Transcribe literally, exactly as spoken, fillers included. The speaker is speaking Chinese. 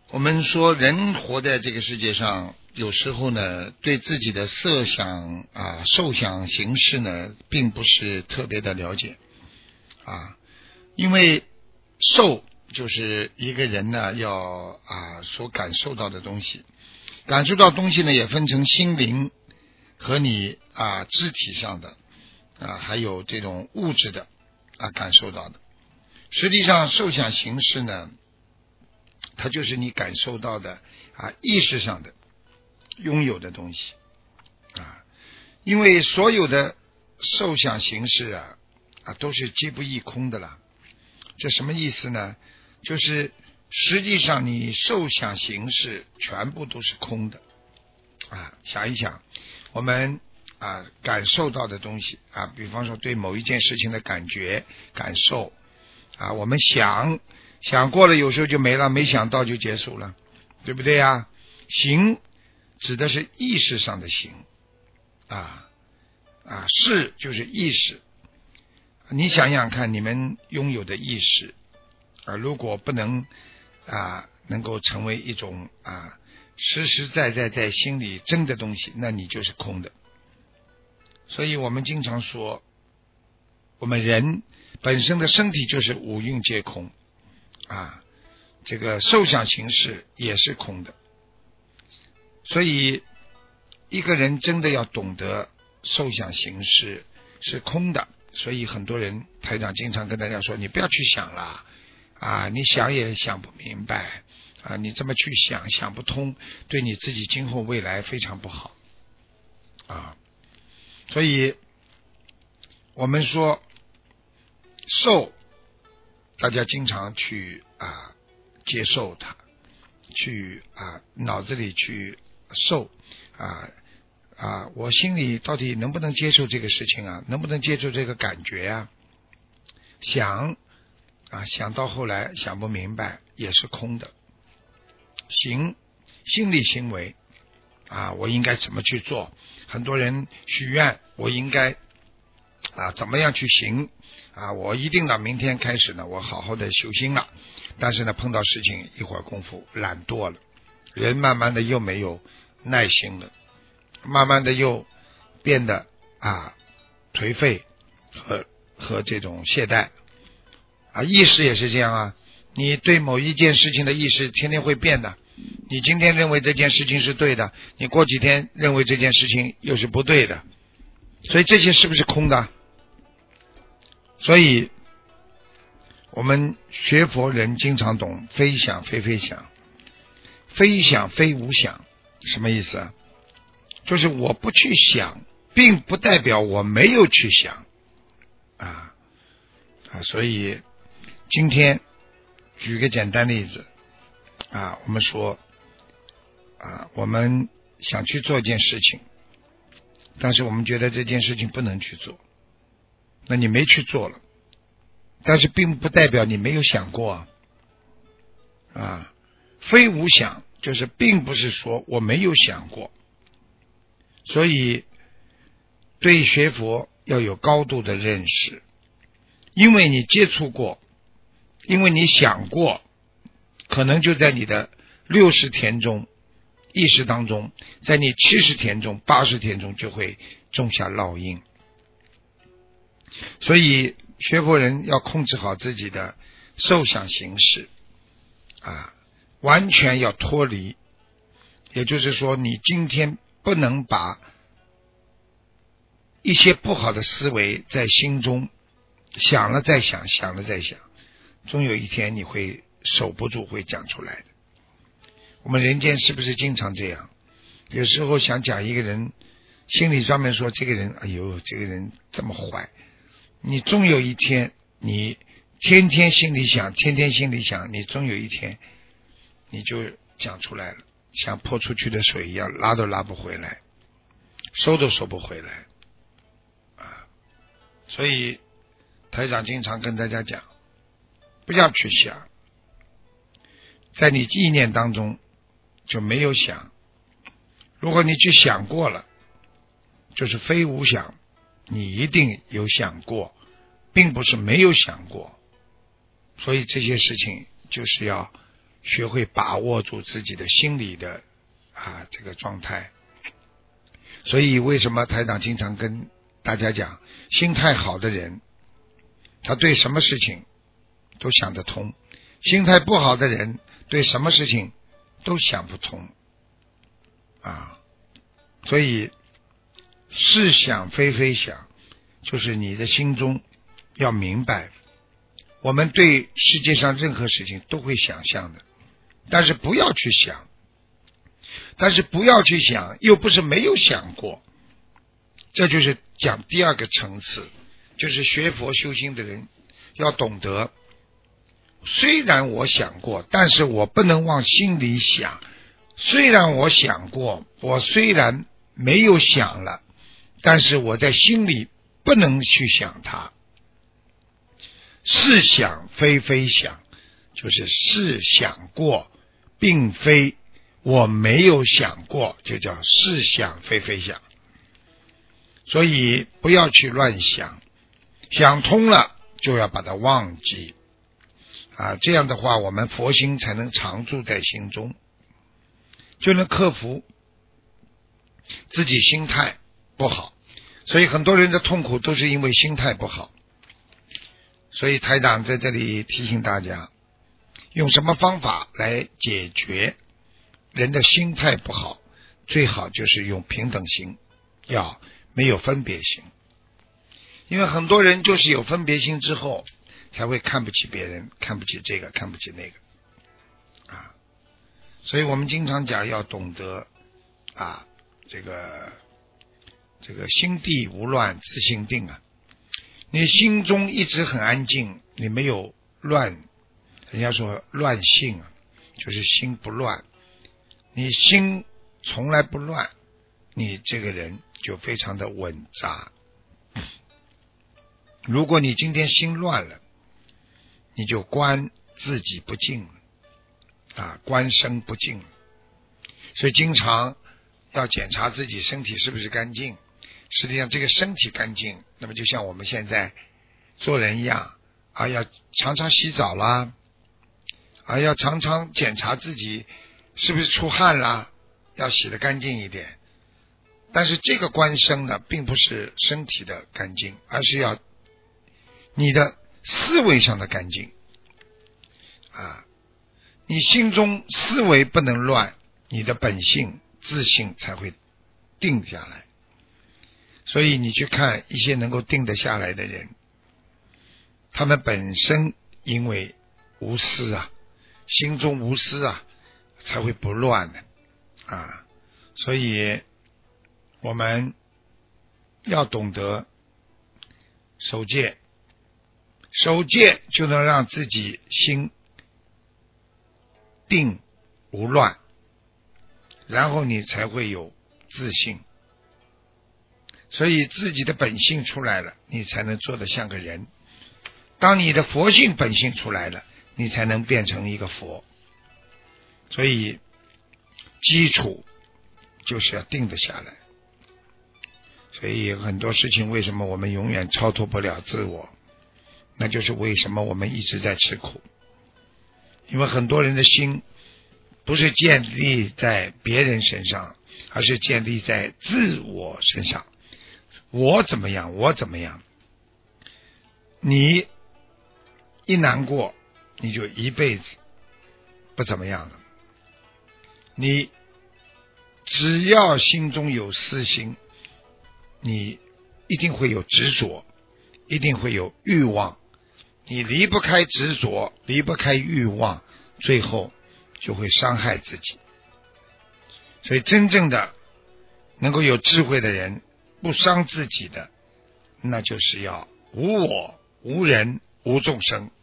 我们说人活在这个世界上，有时候呢对自己的色想啊受想行识呢并不是特别的了解啊，因为受就是一个人呢要啊所感受到的东西，感受到东西呢也分成心灵和你啊肢体上的啊还有这种物质的啊感受到的。实际上受想行识呢，它就是你感受到的啊意识上的拥有的东西啊，因为所有的受想行识啊啊都是皆不异空的了。这什么意思呢？就是实际上你受想行识全部都是空的啊。想一想，我们啊感受到的东西啊，比方说对某一件事情的感觉感受啊，我们想想过了，有时候就没了，没想到就结束了，对不对呀？行指的是意识上的行啊啊，识就是意识。你想想看，你们拥有的意识啊，如果不能啊能够成为一种啊实实在在在心里真的东西，那你就是空的。所以我们经常说，我们人本身的身体就是五蕴皆空啊，这个受想行识也是空的。所以一个人真的要懂得受想行识是空的。所以很多人，台长经常跟大家说，你不要去想了啊，你想也想不明白啊，你这么去想想不通，对你自己今后未来非常不好啊。所以我们说受，大家经常去啊接受它，去啊脑子里去受啊啊，我心里到底能不能接受这个事情啊？能不能接受这个感觉啊？想啊，想到后来想不明白也是空的。行，心理行为啊，我应该怎么去做？很多人许愿，我应该啊怎么样去行啊？我一定到明天开始呢，我好好的修心了。但是呢，碰到事情一会儿功夫懒惰了，人慢慢的又没有耐心了。慢慢的又变得啊颓废和和这种懈怠啊，意识也是这样啊。你对某一件事情的意识天天会变的，你今天认为这件事情是对的，你过几天认为这件事情又是不对的，所以这些是不是空的？所以我们学佛人经常懂非想非非想，非想非无想，什么意思啊？就是我不去想，并不代表我没有去想啊啊！所以今天举个简单例子啊，我们说啊，我们想去做一件事情，但是我们觉得这件事情不能去做，那你没去做了，但是并不代表你没有想过啊啊！非无想就是并不是说我没有想过。所以对学佛要有高度的认识，因为你接触过，因为你想过，可能就在你的六十天中意识当中，在你七十天中八十天中就会种下烙印。所以学佛人要控制好自己的受想行识啊，完全要脱离。也就是说，你今天不能把一些不好的思维在心中想了再想，想了再想，终有一天你会守不住，会讲出来的。我们人间是不是经常这样？有时候想讲一个人，心里专门说这个人，哎呦，这个人这么坏，你终有一天，你天天心里想，天天心里想，你终有一天你就讲出来了，像泼出去的水一样，拉都拉不回来，收都收不回来啊！所以台长经常跟大家讲，不要去想，在你意念当中就没有想，如果你去想过了，就是非无想，你一定有想过，并不是没有想过。所以这些事情就是要学会把握住自己的心理的啊这个状态。所以为什么台长经常跟大家讲，心态好的人他对什么事情都想得通，心态不好的人对什么事情都想不通啊。所以是想非非想，就是你的心中要明白，我们对世界上任何事情都会想象的，但是不要去想，但是不要去想又不是没有想过。这就是讲第二个层次，就是学佛修心的人要懂得，虽然我想过，但是我不能往心里想，虽然我想过，我虽然没有想了，但是我在心里不能去想它。是想非非想，就是是想过并非我没有想过，就叫是想非非想。所以不要去乱想，想通了就要把它忘记啊，这样的话我们佛心才能常住在心中，就能克服自己心态不好。所以很多人的痛苦都是因为心态不好。所以台长在这里提醒大家，用什么方法来解决人的心态不好，最好就是用平等心，要没有分别心。因为很多人就是有分别心之后才会看不起别人，看不起这个看不起那个啊。所以我们经常讲要懂得啊，这个这个心地无乱自性定啊。你心中一直很安静，你没有乱，人家说乱性啊，就是心不乱，你心从来不乱，你这个人就非常的稳扎。如果你今天心乱了，你就观自己不净啊，观身不净。所以经常要检查自己身体是不是干净。实际上这个身体干净，那么就像我们现在做人一样啊，要常常洗澡啦，啊，要常常检查自己是不是出汗啦，要洗得干净一点。但是这个观身呢，并不是身体的干净，而是要你的思维上的干净啊，你心中思维不能乱，你的本性自性才会定下来。所以你去看一些能够定得下来的人，他们本身因为无私啊，心中无私啊，才会不乱的啊。所以我们要懂得守戒，守戒就能让自己心定无乱，然后你才会有自信。所以自己的本性出来了，你才能做得像个人。当你的佛性本性出来了，你才能变成一个佛。所以基础就是要定得下来。所以很多事情为什么我们永远超脱不了自我，那就是为什么我们一直在吃苦。因为很多人的心不是建立在别人身上，而是建立在自我身上。我怎么样我怎么样，你一难过你就一辈子不怎么样了。你只要心中有私心，你一定会有执着，一定会有欲望，你离不开执着，离不开欲望，最后就会伤害自己。所以真正的能够有智慧的人，不伤自己的，那就是要无我无人无众生。